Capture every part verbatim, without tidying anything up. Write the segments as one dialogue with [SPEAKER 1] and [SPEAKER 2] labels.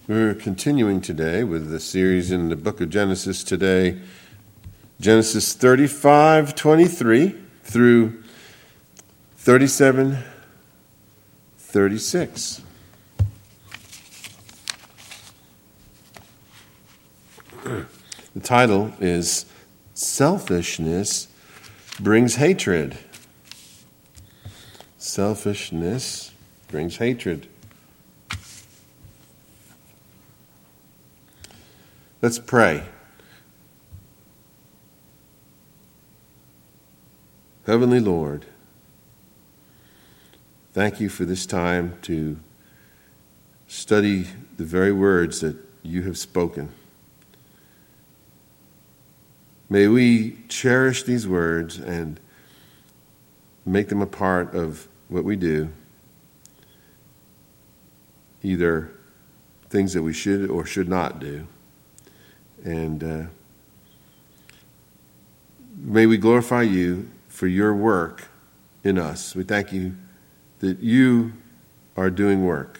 [SPEAKER 1] We're continuing today with the series in the book of Genesis today, Genesis thirty-five twenty-three through thirty-seven thirty-six. The title is Selfishness Brings Hatred. Selfishness brings hatred. Let's pray. Heavenly Lord, thank you for this time to study the very words that you have spoken. May we cherish these words and make them a part of what we do, either things that we should or should not do. And uh, may we glorify you for your work in us. We thank you that you are doing work.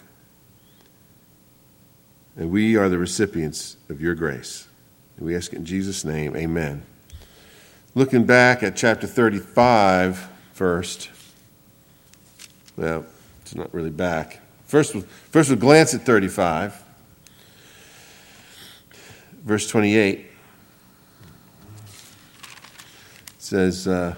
[SPEAKER 1] And we are the recipients of your grace. And we ask it in Jesus' name, amen. Looking back at chapter thirty-five first. Well, it's not really back. First, first we'll glance at thirty-five. Verse twenty-eight says, uh,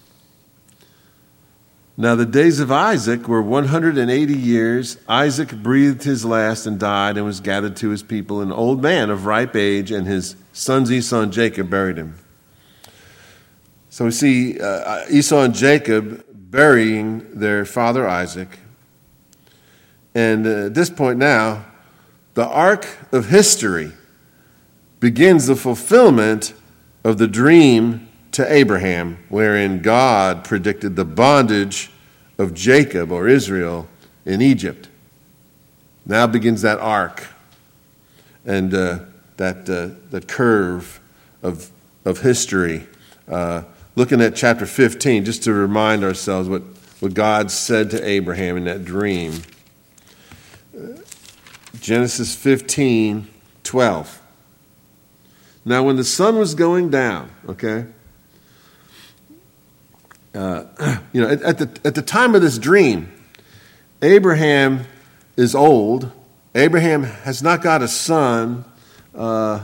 [SPEAKER 1] Now the days of Isaac were one hundred eighty years. Isaac breathed his last and died and was gathered to his people, an old man of ripe age, and his sons Esau and Jacob buried him. So we see uh, Esau and Jacob burying their father Isaac. And uh, at this point now, the arc of history begins the fulfillment of the dream to Abraham, wherein God predicted the bondage of Jacob or Israel in Egypt. Now begins that arc and uh, that uh, that curve of of history. Uh, looking at chapter fifteen, just to remind ourselves what, what God said to Abraham in that dream. Uh, Genesis fifteen twelve. Now, when the sun was going down, okay, uh, you know, at, at the at the time of this dream, Abraham is old. Abraham has not got a son. Uh,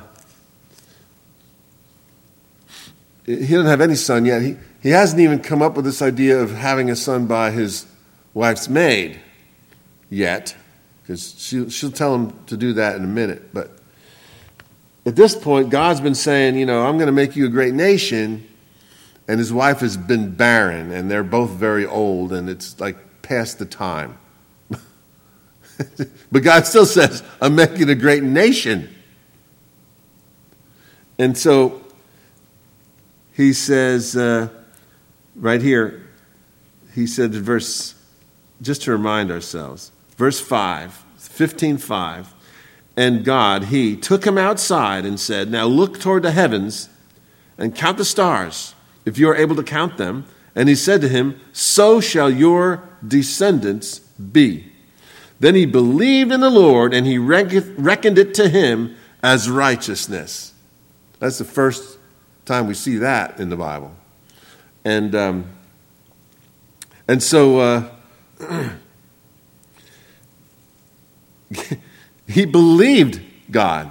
[SPEAKER 1] he doesn't have any son yet. He he hasn't even come up with this idea of having a son by his wife's maid yet, because she she'll tell him to do that in a minute, but. At this point, God's been saying, you know, I'm going to make you a great nation, and his wife has been barren, and they're both very old, and it's like past the time. But God still says, I'm making a great nation. And so he says, uh, right here, he said in verse, just to remind ourselves, verse five, fifteen five, and God, he took him outside and said, Now look toward the heavens and count the stars, if you are able to count them. And he said to him, So shall your descendants be. Then he believed in the Lord, and he reckoned it to him as righteousness. That's the first time we see that in the Bible. And um, and so uh, he believed God.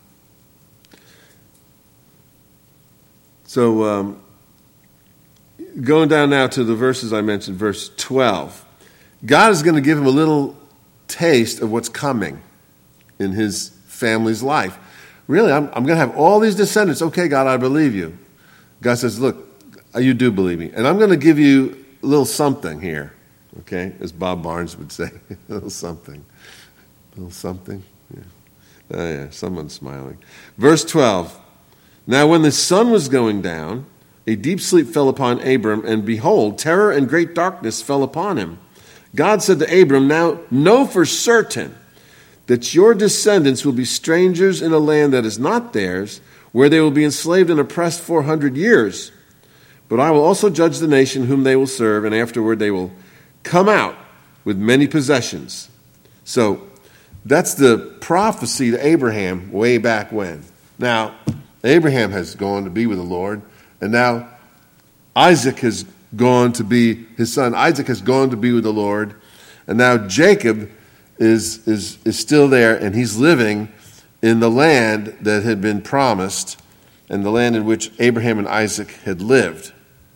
[SPEAKER 1] So um, going down now to the verses I mentioned, verse twelve. God is going to give him a little taste of what's coming in his family's life. Really, I'm, I'm going to have all these descendants. Okay, God, I believe you. God says, look, you do believe me. And I'm going to give you a little something here. Okay, as Bob Barnes would say, a little something. A little something. Yeah. Oh, yeah, someone's smiling. Verse twelve. Now when the sun was going down, a deep sleep fell upon Abram, and behold, terror and great darkness fell upon him. God said to Abram, Now know for certain that your descendants will be strangers in a land that is not theirs, where they will be enslaved and oppressed four hundred years. But I will also judge the nation whom they will serve, and afterward they will come out with many possessions. So That's the prophecy to Abraham way back when. Now, Abraham has gone to be with the Lord, and now Isaac has gone to be, his son Isaac has gone to be with the Lord, and now Jacob is, is, is still there, and he's living in the land that had been promised, and the land in which Abraham and Isaac had lived.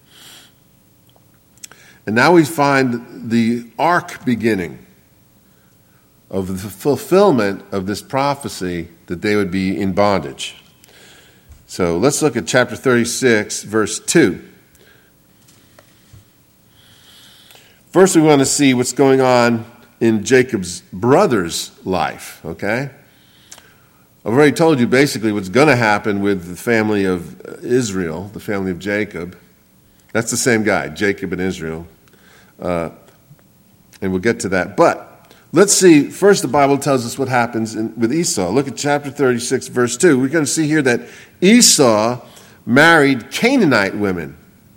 [SPEAKER 1] And now we find the arc beginning of the fulfillment of this prophecy that they would be in bondage. So let's look at chapter thirty-six, verse two. First, we want to see what's going on in Jacob's brother's life, okay? I've already told you basically what's going to happen with the family of Israel, the family of Jacob. That's the same guy, Jacob and Israel. Uh, and we'll get to that. But let's see, first the Bible tells us what happens in, with Esau. Look at chapter thirty-six, verse two. We're going to see here that Esau married Canaanite women.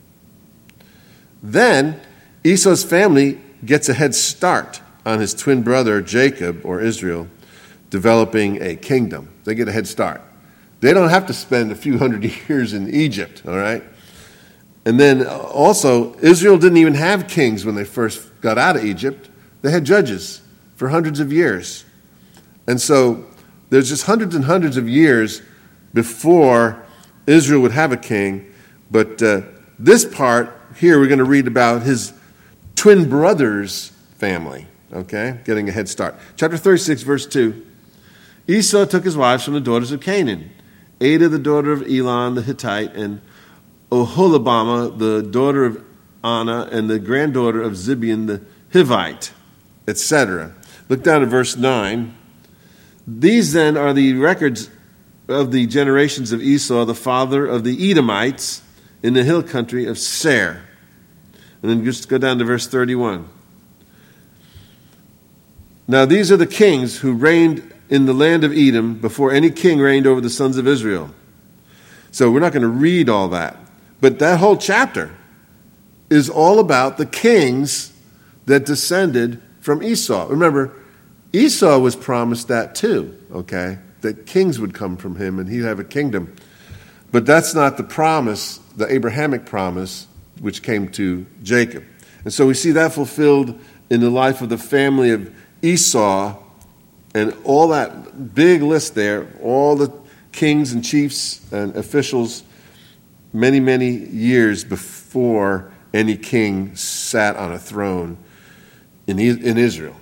[SPEAKER 1] Then Esau's family gets a head start on his twin brother Jacob, or Israel, developing a kingdom. They get a head start. They don't have to spend a few hundred years in Egypt, all right? And then also, Israel didn't even have kings when they first got out of Egypt. They had judges for hundreds of years. And so there's just hundreds and hundreds of years before Israel would have a king. But uh, this part here, we're going to read about his twin brother's family, okay, getting a head start. Chapter thirty-six, verse two. Esau took his wives from the daughters of Canaan, Adah, the daughter of Elon the Hittite, and Oholibamah, the daughter of Anna, and the granddaughter of Zibeon the Hivite, et cetera. Look down at verse nine. These then are the records of the generations of Esau, the father of the Edomites, in the hill country of Seir. And then just go down to verse thirty-one. Now these are the kings who reigned in the land of Edom before any king reigned over the sons of Israel. So we're not going to read all that. But that whole chapter is all about the kings that descended from Esau. Remember, Esau was promised that too, okay? That kings would come from him and he'd have a kingdom. But that's not the promise, the Abrahamic promise, which came to Jacob. And so we see that fulfilled in the life of the family of Esau, and all that big list there, all the kings and chiefs and officials, many, many years before any king sat on a throne in, in Israel.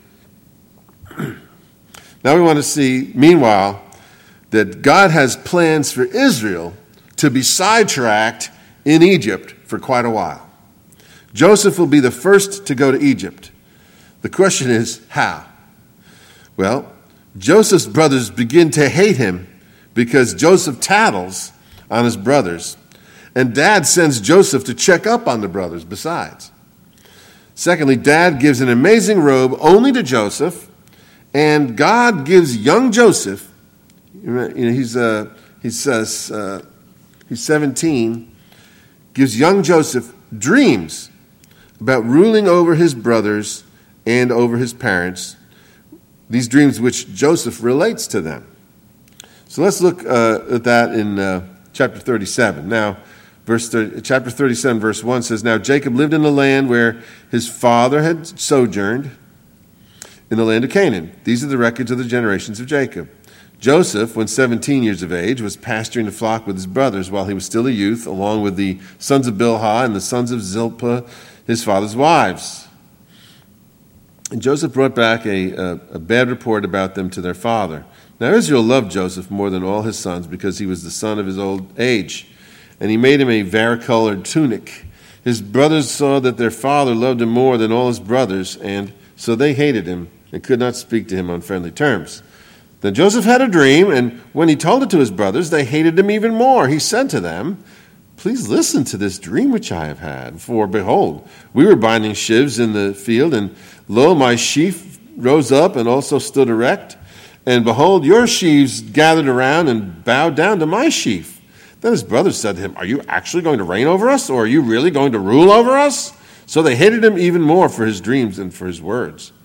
[SPEAKER 1] Now we want to see, meanwhile, that God has plans for Israel to be sidetracked in Egypt for quite a while. Joseph will be the first to go to Egypt. The question is, how? Well, Joseph's brothers begin to hate him because Joseph tattles on his brothers, and Dad sends Joseph to check up on the brothers besides. Secondly, Dad gives an amazing robe only to Joseph, and God gives young Joseph, you know, he's uh, he says uh, he's seventeen, gives young Joseph dreams about ruling over his brothers and over his parents, these dreams which Joseph relates to them. So let's look uh, at that in uh, chapter thirty-seven. Now, verse thirty, chapter thirty-seven, verse one says, Now Jacob lived in the land where his father had sojourned, in the land of Canaan. These are the records of the generations of Jacob. Joseph, when seventeen years of age, was pasturing the flock with his brothers while he was still a youth, along with the sons of Bilhah and the sons of Zilpah, his father's wives. And Joseph brought back a, a, a bad report about them to their father. Now Israel loved Joseph more than all his sons because he was the son of his old age, and he made him a varicolored tunic. His brothers saw that their father loved him more than all his brothers, and so they hated him and could not speak to him on friendly terms. Then Joseph had a dream, and when he told it to his brothers, they hated him even more. He said to them, Please listen to this dream which I have had. For behold, we were binding sheaves in the field, and lo, my sheaf rose up and also stood erect. And behold, your sheaves gathered around and bowed down to my sheaf. Then his brothers said to him, Are you actually going to reign over us, or are you really going to rule over us? So they hated him even more for his dreams and for his words.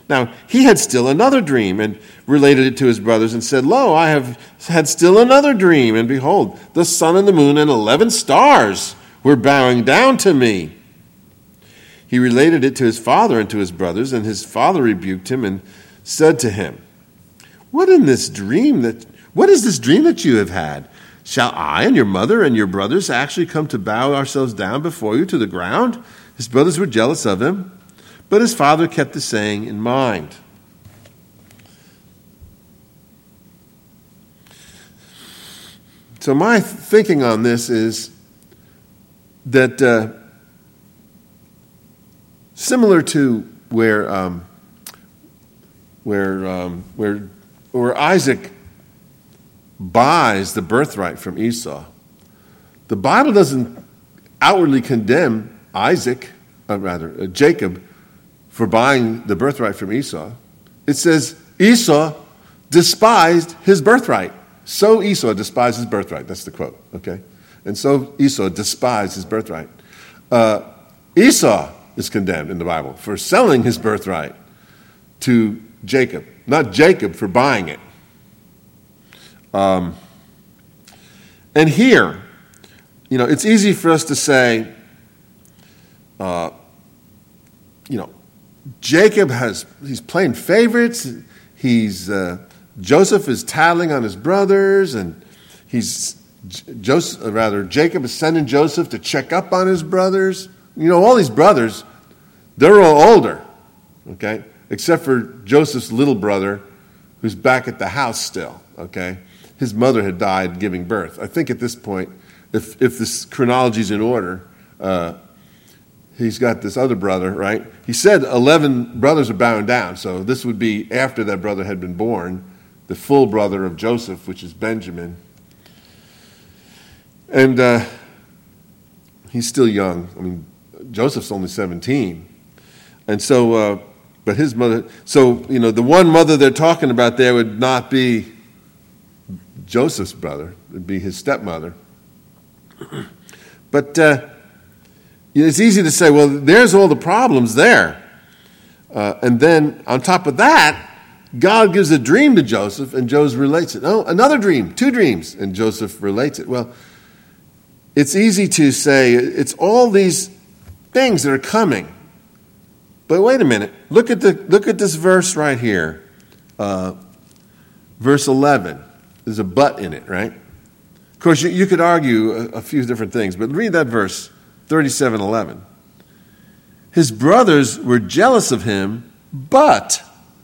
[SPEAKER 1] Now, he had still another dream and related it to his brothers and said, Lo, I have had still another dream, and behold, the sun and the moon and eleven stars were bowing down to me. He related it to his father and to his brothers, and his father rebuked him and said to him, What in this dream that what is this dream that you have had? Shall I and your mother and your brothers actually come to bow ourselves down before you to the ground? His brothers were jealous of him, but his father kept the saying in mind. So my thinking on this is that uh, similar to where um, where um, where where Isaac buys the birthright from Esau, the Bible doesn't outwardly condemn Isaac, or rather uh, Jacob, for buying the birthright from Esau. It says Esau despised his birthright. So Esau despised his birthright. That's the quote, okay? And so Esau despised his birthright. Uh, Esau is condemned in the Bible for selling his birthright to Jacob, not Jacob for buying it. Um, and here, you know, it's easy for us to say, uh, you know, Jacob has, he's playing favorites. He's, uh, Joseph is tattling on his brothers, and he's, Joseph, rather, Jacob is sending Joseph to check up on his brothers. You know, all these brothers, they're all older, okay? Except for Joseph's little brother, who's back at the house still, okay? His mother had died giving birth. I think at this point, if if this chronology's in order, uh, he's got this other brother, right? He said eleven brothers are bowing down, so this would be after that brother had been born, the full brother of Joseph, which is Benjamin. And uh, he's still young. I mean, Joseph's only seventeen. And so, uh, but his mother, so, you know, the one mother they're talking about there would not be Joseph's brother. It would be his stepmother. But uh, it's easy to say, well, there's all the problems there. Uh, and then on top of that, God gives a dream to Joseph, and Joseph relates it. Oh, another dream, two dreams, and Joseph relates it. Well, it's easy to say it's all these things that are coming. But wait a minute. Look at the look at this verse right here. Uh, verse eleven. There's a but in it, right? Of course, you, you could argue a, a few different things, but read that verse, thirty-seven eleven. His brothers were jealous of him, but...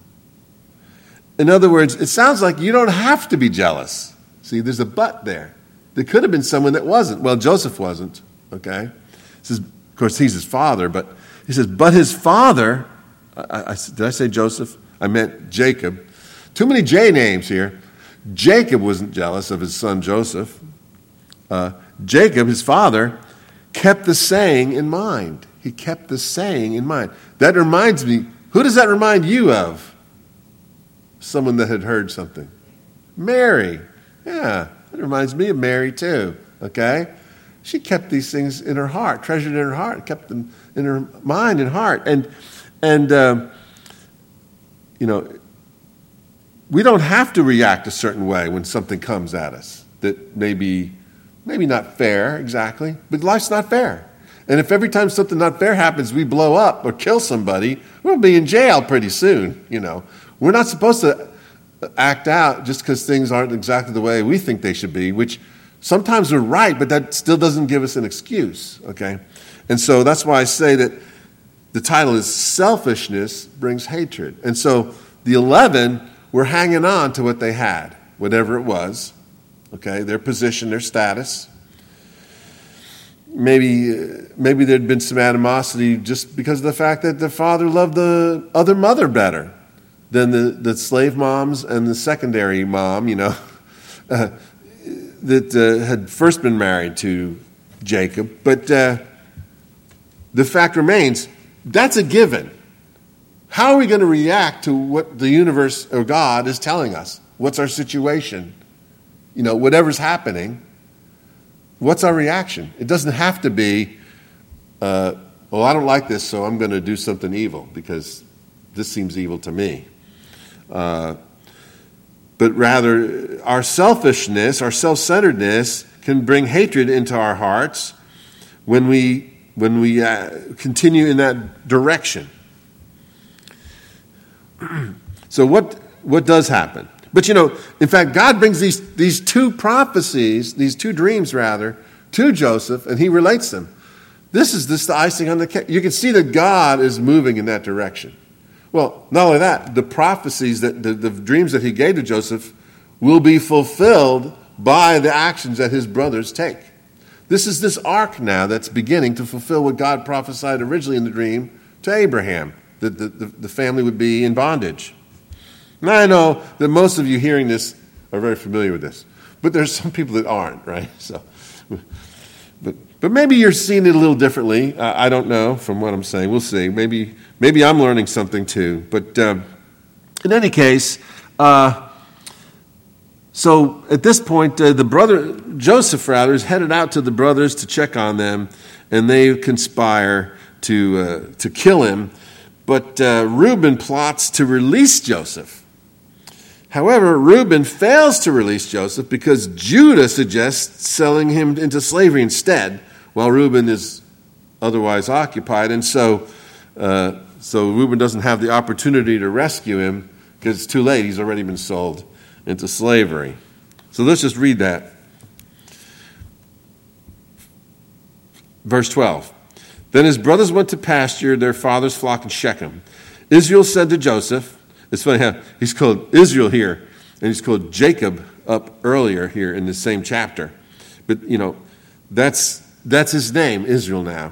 [SPEAKER 1] In other words, it sounds like you don't have to be jealous. See, there's a but there. There could have been someone that wasn't. Well, Joseph wasn't, okay? Says, of course, he's his father, but he says, but his father, I, I, did I say Joseph? I meant Jacob. Too many J names here. Jacob wasn't jealous of his son Joseph. Uh, Jacob, his father, kept the saying in mind. He kept the saying in mind. That reminds me, who does that remind you of? Someone that had heard something. Mary. Yeah, that reminds me of Mary too, okay? She kept these things in her heart, treasured in her heart, kept them in her mind and heart. And, and um, you know, we don't have to react a certain way when something comes at us that may be maybe not fair exactly, but life's not fair. And if every time something not fair happens, we blow up or kill somebody, we'll be in jail pretty soon, you know. We're not supposed to act out just because things aren't exactly the way we think they should be, which sometimes we're right, but that still doesn't give us an excuse, okay? And so that's why I say that the title is Selfishness Brings Hatred. And so the eleven were hanging on to what they had, whatever it was, okay, their position, their status. Maybe, maybe there'd been some animosity just because of the fact that the father loved the other mother better than the, the slave moms and the secondary mom, you know, uh, that uh, had first been married to Jacob. But uh, the fact remains, that's a given. How are we going to react to what the universe or God is telling us? What's our situation? You know, whatever's happening, what's our reaction? It doesn't have to be, uh, well, I don't like this, so I'm going to do something evil because this seems evil to me. Uh, but rather, our selfishness, our self-centeredness can bring hatred into our hearts when we when we uh, continue in that direction. So what what does happen? But you know, in fact, God brings these these two prophecies, these two dreams rather, to Joseph, and he relates them. This is just the icing on the cake. You can see that God is moving in that direction. Well, not only that, the prophecies, that the, the dreams that he gave to Joseph will be fulfilled by the actions that his brothers take. This is this arc now that's beginning to fulfill what God prophesied originally in the dream to Abraham, that the, the, the family would be in bondage. Now, I know that most of you hearing this are very familiar with this, but there's some people that aren't, right? So, but but maybe you're seeing it a little differently. Uh, I don't know from what I'm saying. We'll see. Maybe maybe I'm learning something too. But um, in any case, uh, so at this point, uh, the brother Joseph rather is headed out to the brothers to check on them, and they conspire to uh, to kill him. But uh, Reuben plots to release Joseph. However, Reuben fails to release Joseph because Judah suggests selling him into slavery instead, while Reuben is otherwise occupied. And so, uh, so Reuben doesn't have the opportunity to rescue him because it's too late. He's already been sold into slavery. So let's just read that. Verse twelve. Then his brothers went to pasture their father's flock in Shechem. Israel said to Joseph, it's funny how he's called Israel here, and he's called Jacob up earlier here in the same chapter. But, you know, that's that's his name, Israel now.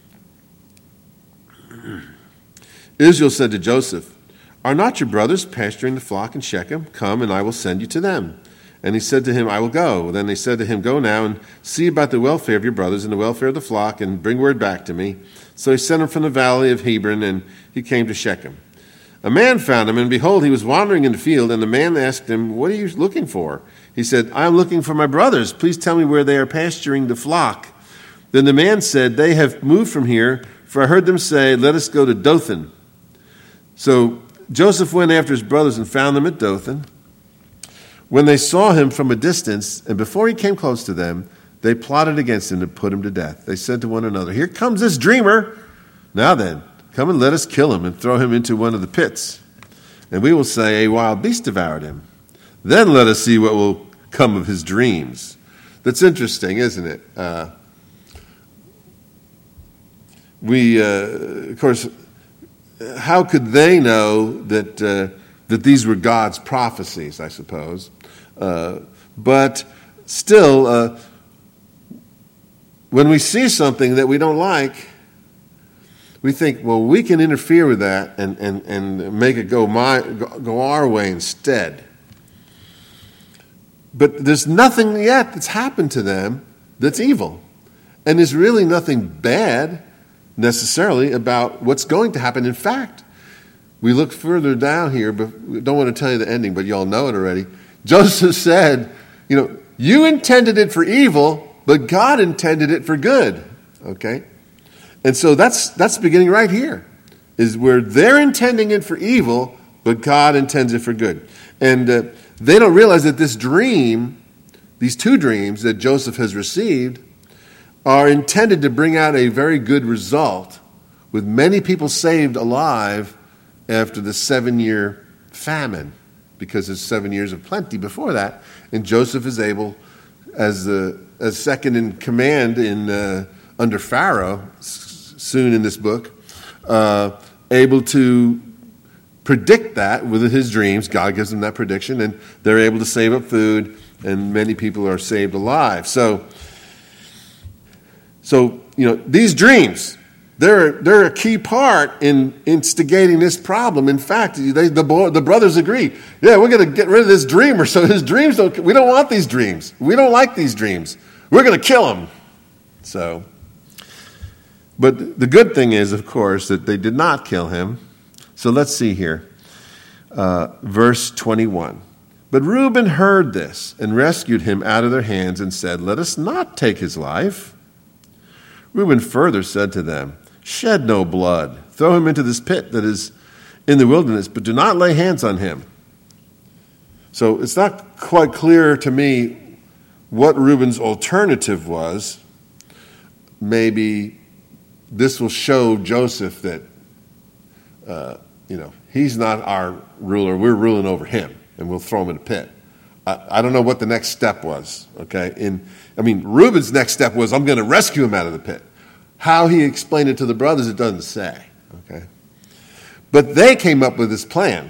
[SPEAKER 1] Israel said to Joseph, are not your brothers pasturing the flock in Shechem? Come, and I will send you to them. And he said to him, I will go. Then they said to him, go now and see about the welfare of your brothers and the welfare of the flock, and bring word back to me. So he sent him from the valley of Hebron, and he came to Shechem. A man found him, and behold, he was wandering in the field, and the man asked him, what are you looking for? He said, I am looking for my brothers. Please tell me where they are pasturing the flock. Then the man said, they have moved from here, for I heard them say, let us go to Dothan. So Joseph went after his brothers and found them at Dothan. When they saw him from a distance, and before he came close to them, they plotted against him to put him to death. They said to one another, here comes this dreamer. Now then, come and let us kill him and throw him into one of the pits. And we will say, a wild beast devoured him. Then let us see what will come of his dreams. That's interesting, isn't it? Uh, we, uh, of course, how could they know that uh, that these were God's prophecies, I suppose? Uh, but still, uh, when we see something that we don't like, we think, well, we can interfere with that and, and, and make it go my go our way instead. But there's nothing yet that's happened to them that's evil. And there's really nothing bad necessarily about what's going to happen. In fact, we look further down here, but we don't want to tell you the ending, but you all know it already. Joseph said, you know, you intended it for evil, but God intended it for good. Okay? And so that's that's beginning right here, is where they're intending it for evil, but God intends it for good. And uh, they don't realize that this dream, these two dreams that Joseph has received, are intended to bring out a very good result, with many people saved alive after the seven-year famine, because there's seven years of plenty before that. And Joseph is able, as the as second in command in uh, under Pharaoh, soon in this book, uh, able to predict that with his dreams. God gives them that prediction, and they're able to save up food, and many people are saved alive. So, so you know, these dreams, they're they're a key part in instigating this problem. In fact, they, the boy, the brothers agree. Yeah, we're going to get rid of this dreamer. So his dreams don't. We don't want these dreams. We don't like these dreams. We're going to kill him. So. But the good thing is, of course, that they did not kill him. So let's see here. Uh, verse twenty-one. But Reuben heard this and rescued him out of their hands and said, let us not take his life. Reuben further said to them, shed no blood. Throw him into this pit that is in the wilderness, but do not lay hands on him. So it's not quite clear to me what Reuben's alternative was. Maybe this will show Joseph that, uh, you know, he's not our ruler. We're ruling over him, and we'll throw him in a pit. I, I don't know what the next step was, okay? In, I mean, Reuben's next step was, I'm going to rescue him out of the pit. How he explained it to the brothers, it doesn't say, okay? But they came up with this plan.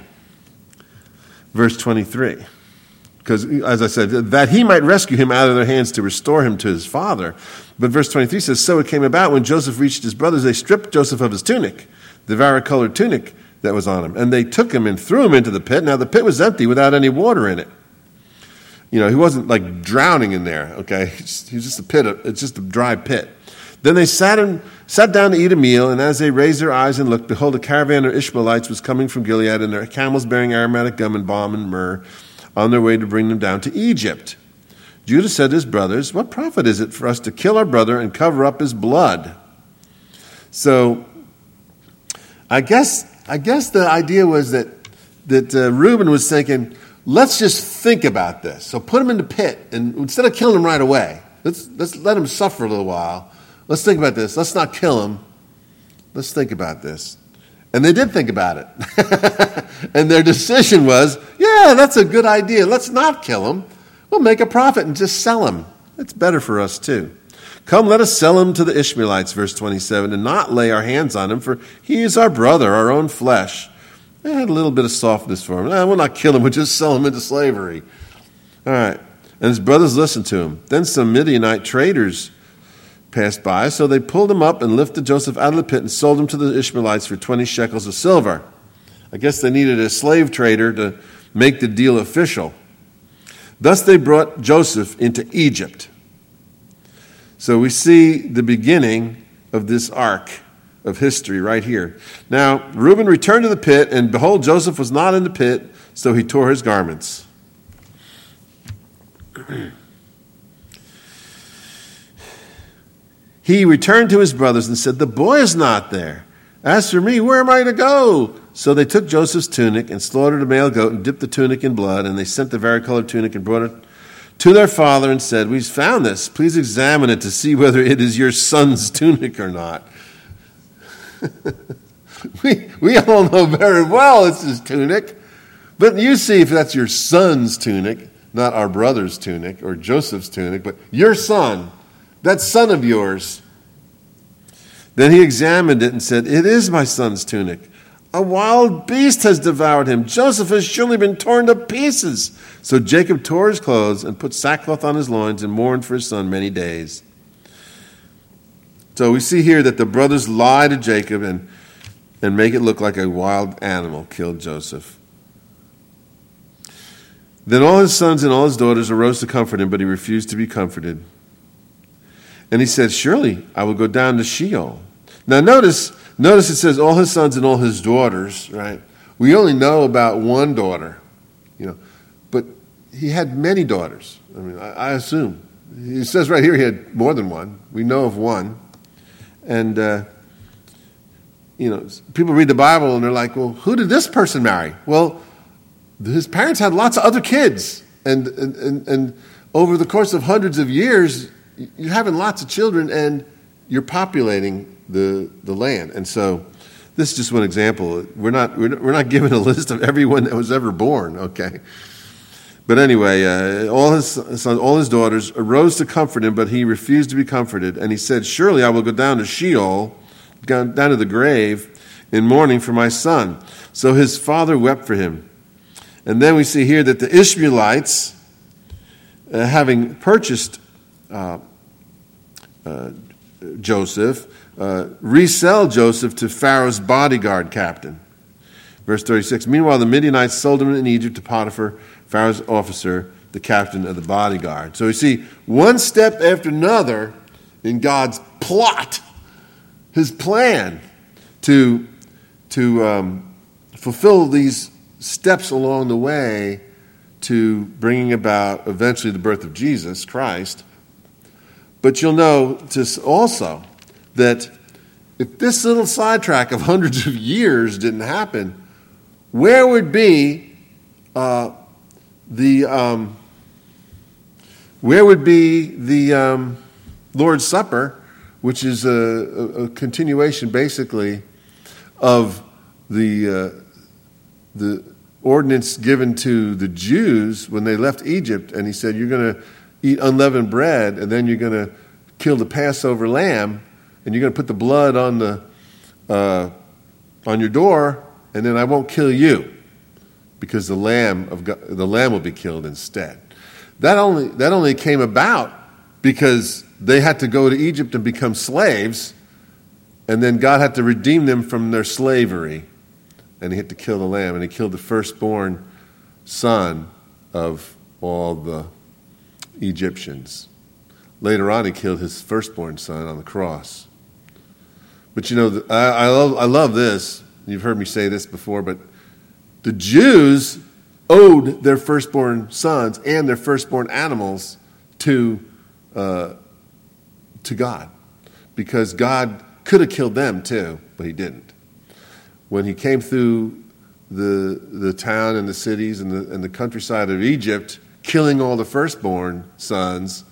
[SPEAKER 1] Verse twenty-three. Because, as I said, that he might rescue him out of their hands to restore him to his father. But verse twenty-three says, so it came about when Joseph reached his brothers, they stripped Joseph of his tunic, the varicolored tunic that was on him. And they took him and threw him into the pit. Now the pit was empty without any water in it. You know, he wasn't like drowning in there, okay? He was just a pit. It's just a dry pit. Then they sat, in, sat down to eat a meal, and as they raised their eyes and looked, behold, a caravan of Ishmaelites was coming from Gilead, and their camels bearing aromatic gum and balm and myrrh, on their way to bring them down to Egypt. Judah said to his brothers, what profit is it for us to kill our brother and cover up his blood? So, I guess I guess the idea was that that uh, Reuben was thinking, let's just think about this. So put him in the pit, and instead of killing him right away, let's let's let him suffer a little while. Let's think about this. Let's not kill him. Let's think about this. And they did think about it. And their decision was, yeah, that's a good idea. Let's not kill him. We'll make a profit and just sell him. It's better for us too. Come, let us sell him to the Ishmaelites, verse twenty-seven, and not lay our hands on him, for he is our brother, our own flesh. They had a little bit of softness for him. Eh, we'll not kill him, we'll just sell him into slavery. All right. And his brothers listened to him. Then some Midianite traders passed by, so they pulled him up and lifted Joseph out of the pit and sold him to the Ishmaelites for twenty shekels of silver. I guess they needed a slave trader to make the deal official. Thus they brought Joseph into Egypt. So we see the beginning of this arc of history right here. Now, Reuben returned to the pit, and behold, Joseph was not in the pit, so he tore his garments. He returned to his brothers and said, the boy is not there. As for me, where am I to go? So they took Joseph's tunic and slaughtered a male goat and dipped the tunic in blood, and they sent the varicolored tunic and brought it to their father and said, we've found this. Please examine it to see whether it is your son's tunic or not. we, we all know very well it's his tunic. But you see if that's your son's tunic, not our brother's tunic or Joseph's tunic, but your son, that son of yours. Then he examined it and said, it is my son's tunic. A wild beast has devoured him. Joseph has surely been torn to pieces. So Jacob tore his clothes and put sackcloth on his loins and mourned for his son many days. So we see here that the brothers lie to Jacob and, and make it look like a wild animal killed Joseph. Then all his sons and all his daughters arose to comfort him, but he refused to be comforted. And he said, surely I will go down to Sheol. Now notice, notice it says all his sons and all his daughters, right? We only know about one daughter, you know, but he had many daughters. I mean, I, I assume. It says right here he had more than one. We know of one. And, uh, you know, people read the Bible and they're like, well, who did this person marry? Well, his parents had lots of other kids. And, and, and, and over the course of hundreds of years, you're having lots of children and you're populating the the land. And so this is just one example. We're not we're not given a list of everyone that was ever born, okay? But anyway, uh, all his sons, all his daughters arose to comfort him, but he refused to be comforted. And he said, surely I will go down to Sheol, down to the grave, in mourning for my son. So his father wept for him. And then we see here that the Ishmaelites, uh, having purchased uh, uh, Joseph, uh, resell Joseph to Pharaoh's bodyguard captain. Verse thirty-six, meanwhile the Midianites sold him in Egypt to Potiphar, Pharaoh's officer, the captain of the bodyguard. So you see, one step after another in God's plot, his plan to, to um, fulfill these steps along the way to bringing about eventually the birth of Jesus Christ. But you'll know also that if this little sidetrack of hundreds of years didn't happen, where would be uh, the um, where would be the um, Lord's Supper, which is a, a, a continuation, basically, of the uh, the ordinance given to the Jews when they left Egypt, and he said, "You're going to eat unleavened bread, and then you're going to kill the Passover lamb, and you're going to put the blood on the uh, on your door, and then I won't kill you, because the lamb of God, the lamb will be killed instead." That only that only came about because they had to go to Egypt and become slaves, and then God had to redeem them from their slavery, and he had to kill the lamb, and he killed the firstborn son of all the Egyptians. Later on, he killed his firstborn son on the cross. But you know, I, I love I love this. You've heard me say this before, but the Jews owed their firstborn sons and their firstborn animals to uh, to God, because God could have killed them too, but he didn't. When he came through the the town and the cities and the and the countryside of Egypt, killing all the firstborn sons,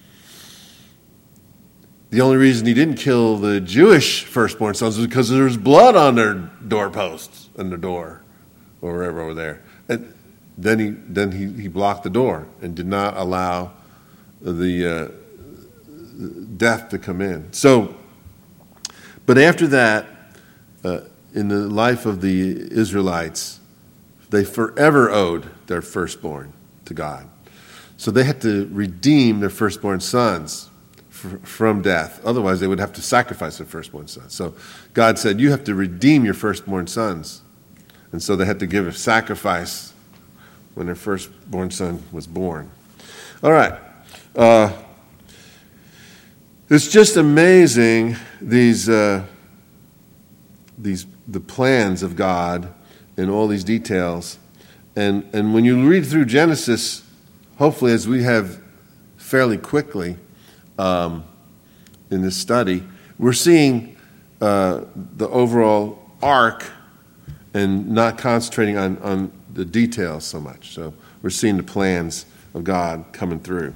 [SPEAKER 1] the only reason he didn't kill the Jewish firstborn sons was because there was blood on their doorposts and their door, or wherever over there. And then he then he, he blocked the door and did not allow the uh, death to come in. So, but after that, uh, in the life of the Israelites, they forever owed their firstborn to God. So they had to redeem their firstborn sons f- from death. Otherwise, they would have to sacrifice their firstborn sons. So God said, you have to redeem your firstborn sons. And so they had to give a sacrifice when their firstborn son was born. All right. Uh, it's just amazing, these uh, these the plans of God and all these details. And and when you read through Genesis, hopefully as we have fairly quickly um, in this study, we're seeing uh, the overall arc and not concentrating on, on the details so much. So we're seeing the plans of God coming through.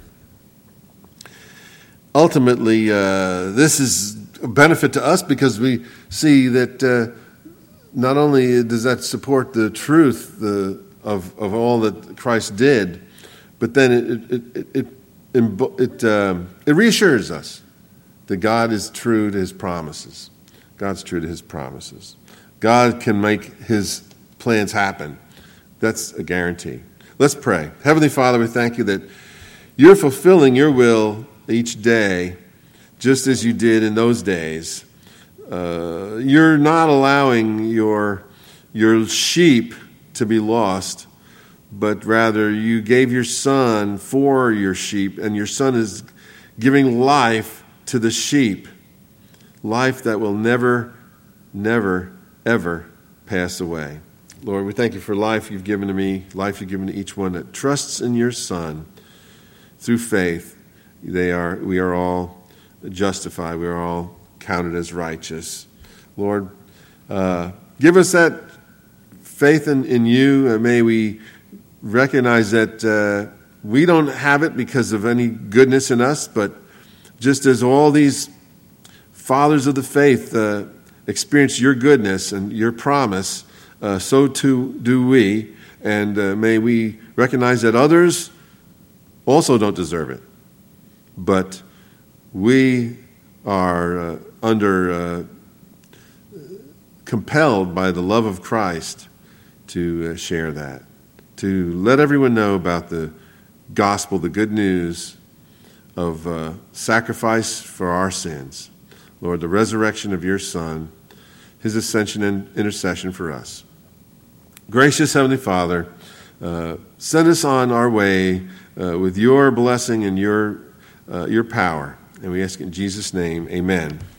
[SPEAKER 1] Ultimately, uh, this is a benefit to us because we see that uh, not only does that support the truth the, of, of all that Christ did, but then it it it it, it, it, um, it reassures us that God is true to his promises. God's true to his promises. God can make his plans happen. That's a guarantee. Let's pray. Heavenly Father, we thank you that you're fulfilling your will each day, just as you did in those days. Uh, you're not allowing your, your sheep to be lost, but rather you gave your son for your sheep, and your son is giving life to the sheep, life that will never, never, ever pass away. Lord, we thank you for life you've given to me, life you've given to each one that trusts in your Son through faith. They are, we are all justified. We are all counted as righteous. Lord, uh, give us that faith in, in you, and may we recognize that uh, we don't have it because of any goodness in us, but just as all these fathers of the faith uh, experience your goodness and your promise, uh, so too do we. And uh, may we recognize that others also don't deserve it. But we are uh, under, uh, compelled by the love of Christ to uh, share that, to let everyone know about the gospel, the good news of uh, sacrifice for our sins. Lord, the resurrection of your Son, his ascension and intercession for us. Gracious Heavenly Father, uh, send us on our way uh, with your blessing and your uh, your power. And we ask in Jesus' name, amen.